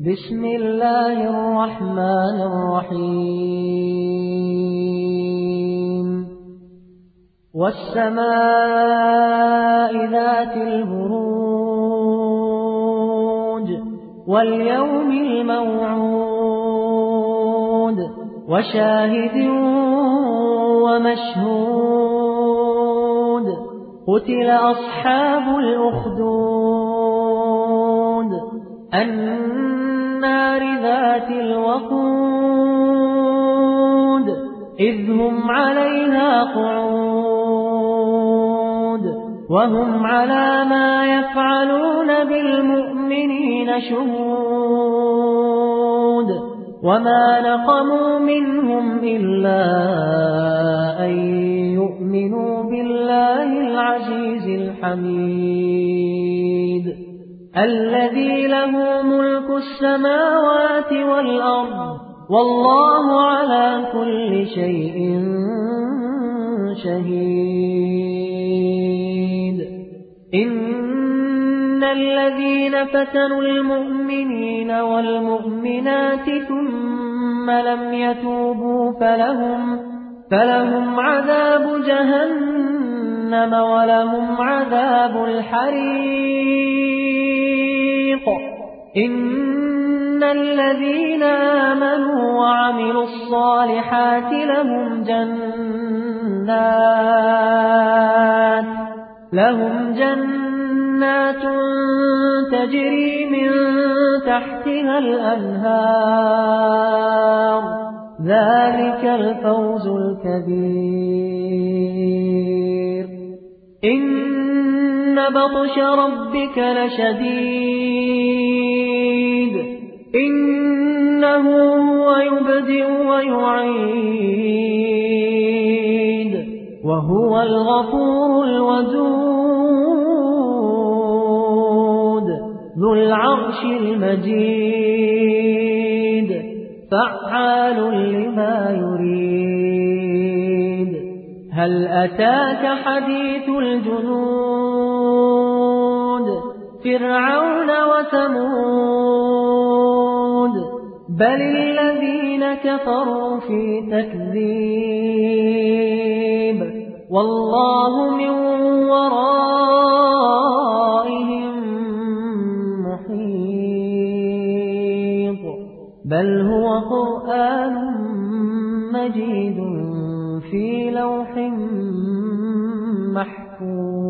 بسم الله الرحمن الرحيم والسماء ذات البروج واليوم الموعود وشاهد ومشهود قتل أصحاب الأخدود النار ذات الوقود إذ هم عليها قعود وهم على ما يفعلون بالمؤمنين شهود وما نقموا منهم إلا أن يؤمنوا بالله العزيز الحميد الذي له ملك السماوات والأرض والله على كل شيء شهيد إن الذين فتنوا المؤمنين والمؤمنات ثم لم يتوبوا فلهم عذاب جهنم ولهم عذاب الحريق إن الذين آمنوا وعملوا الصالحات لهم جنات تجري من تحتها الأنهار ذلك الفوز الكبير إن بطش ربك لشديد إنه هو يبدئ ويعيد وهو الغفور الودود ذو العرش المجيد فعال لما يريد هل أتاك حديث الجنود فرعون وثمود بل الذين كفروا في تكذيب والله من ورائهم محيط بل هو قرآن مجيد في لوح محفوظ